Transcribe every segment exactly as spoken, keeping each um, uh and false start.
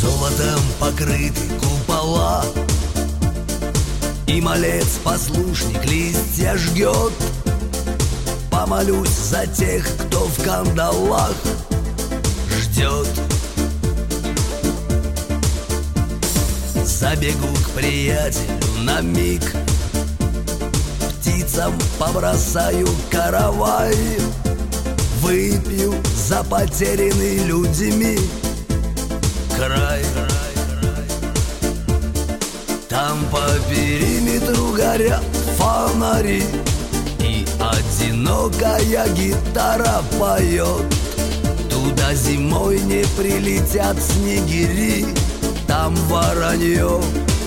Золотом покрыты купола, и малец-послушник листья жгет. Помолюсь за тех, кто в кандалах ждет. Забегу к приятелю на миг, птицам побросаю каравай, выпью за потерянный людьми край. Там по периметру горят фонари, и одинокая гитара поет. Туда зимой не прилетят снегири, там воронье.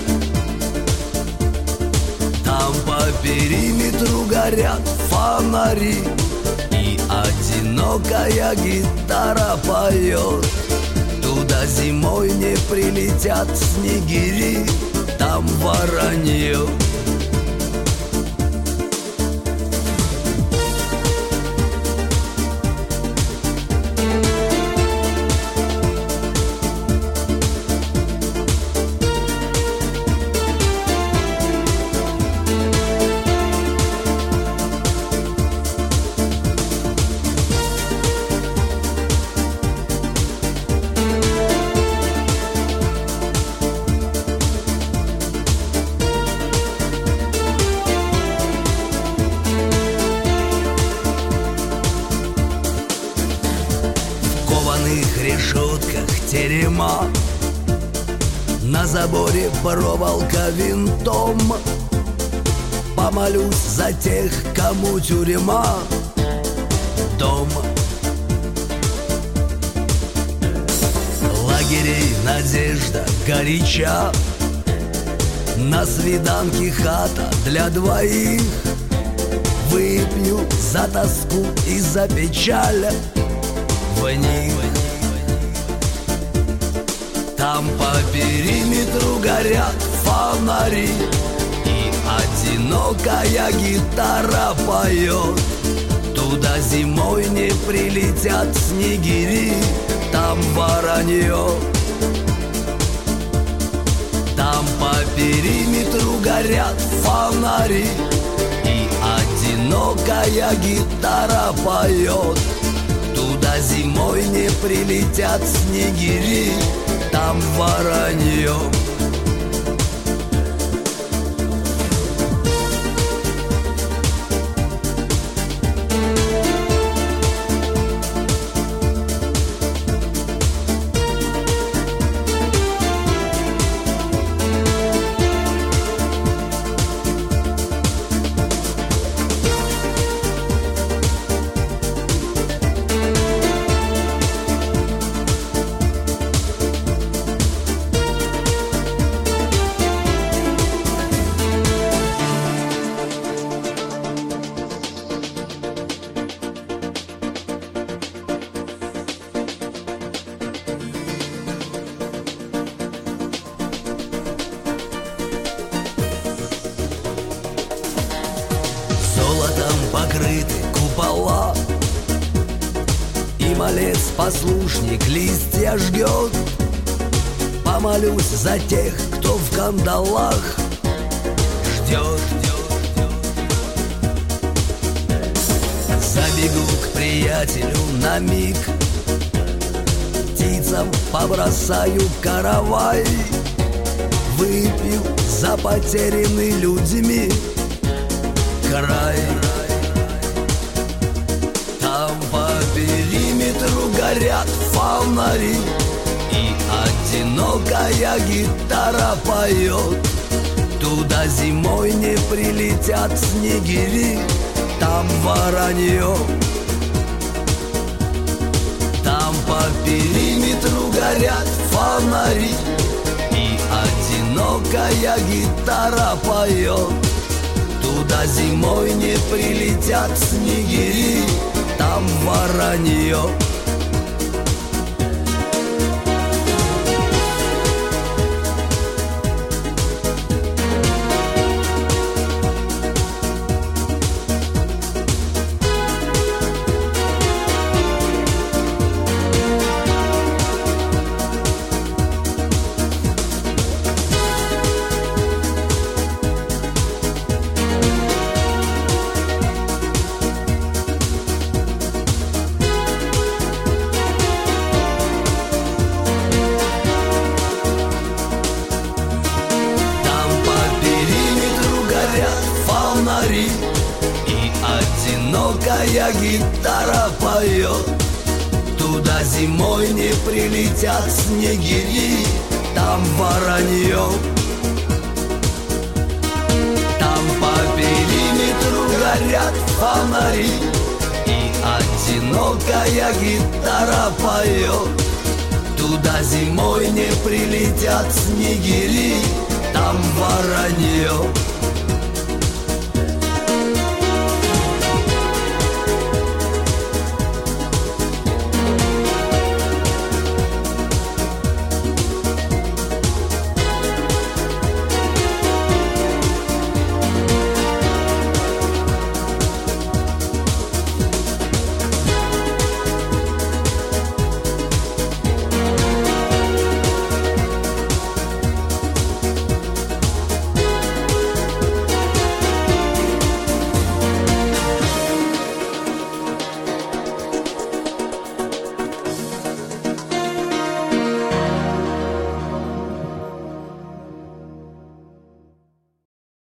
Там по периметру горят фонари, и одинокая гитара поет. Туда зимой не прилетят снегири, там воронье. В решетках терема, на заборе проволока винтом. Помолюсь за тех, кому тюрьма дом. Лагерей надежда горяча, на свиданке хата для двоих. Выпью за тоску и за печаль в них. Там по периметру горят фонари, и одинокая гитара поет. Туда зимой не прилетят снегири, там воронье. Там по периметру горят фонари, и одинокая гитара поет. Туда зимой не прилетят снегири, там воронье. Золотом покрыты купола, и малец-послушник листья жгет. Помолюсь за тех, кто в кандалах ждет. Забегу к приятелю на миг, птицам побросаю каравай, выпью за потерянный людьми край. Там по периметру горят фонари, и одинокая гитара поет. Туда зимой не прилетят снегири, там воронье. Там по периметру горят фонари, и одинокая гитара поет. Туда зимой не прилетят снегири, там воронье. одинокая гитара поет. Туда зимой не прилетят снегири, там воронье. Там по периметру горят фонари, и одинокая гитара поет. Туда зимой не прилетят снегири, там воронье.